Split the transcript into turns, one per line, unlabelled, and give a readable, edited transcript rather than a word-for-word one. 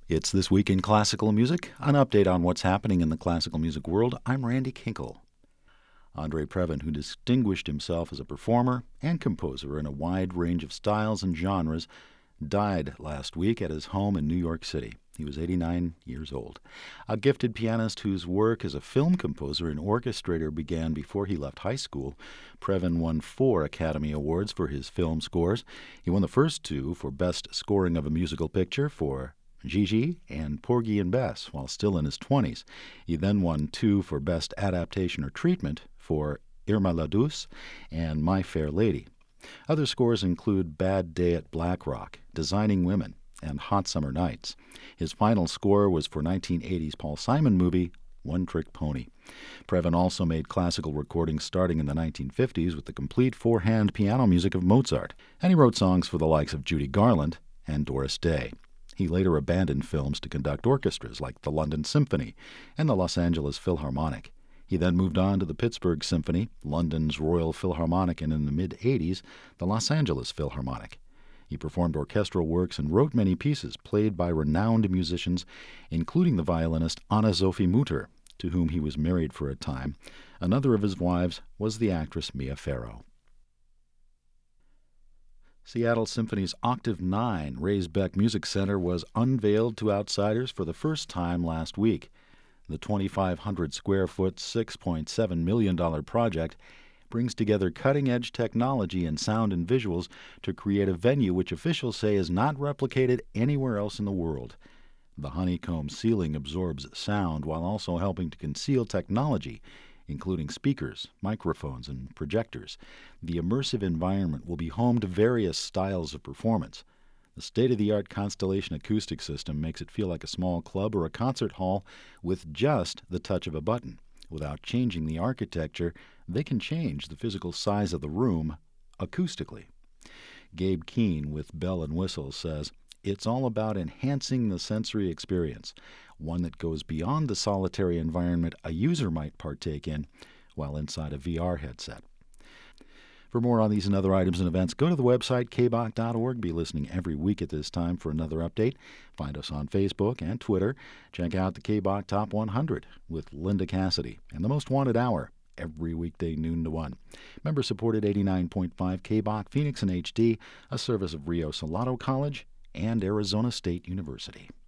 It's This Week in Classical Music, an update on what's happening in the classical music world. I'm Randy Kinkle. Andre Previn, who distinguished himself as a performer and composer in a wide range of styles and genres, died last week at his home in New York City. He was 89 years old. A gifted pianist whose work as a film composer and orchestrator began before he left high school, Previn won 4 Academy Awards for his film scores. He won the first 2 for Best Scoring of a Musical Picture for Gigi and Porgy and Bess while still in his 20s. He then won 2 for Best Adaptation or Treatment for Irma la Douce and My Fair Lady. Other scores include Bad Day at Black Rock, Designing Women, and Hot Summer Nights. His final score was for 1980's Paul Simon movie, One Trick Pony. Previn also made classical recordings starting in the 1950s with the complete 4-hand piano music of Mozart, and he wrote songs for the likes of Judy Garland and Doris Day. He later abandoned films to conduct orchestras like the London Symphony and the Los Angeles Philharmonic. He then moved on to the Pittsburgh Symphony, London's Royal Philharmonic, and in the mid-'80s, the Los Angeles Philharmonic. He performed orchestral works and wrote many pieces played by renowned musicians, including the violinist Anna-Sophie Mutter, to whom he was married for a time. Another of his wives was the actress Mia Farrow. Seattle Symphony's Octave 9 Raise Beck Music Center was unveiled to outsiders for the first time last week. The 2,500-square-foot, $6.7 million project brings together cutting-edge technology in sound and visuals to create a venue which officials say is not replicated anywhere else in the world. The honeycomb ceiling absorbs sound while also helping to conceal technology, including speakers, microphones, and projectors. The immersive environment will be home to various styles of performance. The state-of-the-art Constellation acoustic system makes it feel like a small club or a concert hall with just the touch of a button. Without changing the architecture, they can change the physical size of the room acoustically. Gabe Keane with Bell & Whistle says, "It's all about enhancing the sensory experience, one that goes beyond the solitary environment a user might partake in while inside a VR headset." For more on these and other items and events, go to the website kbach.org. Be listening every week at this time for another update. Find us on Facebook and Twitter. Check out the KBach Top 100 with Linda Cassidy and the Most Wanted Hour every weekday noon to 1. Member-supported 89.5 KBach Phoenix in HD, a service of Rio Salado College and Arizona State University.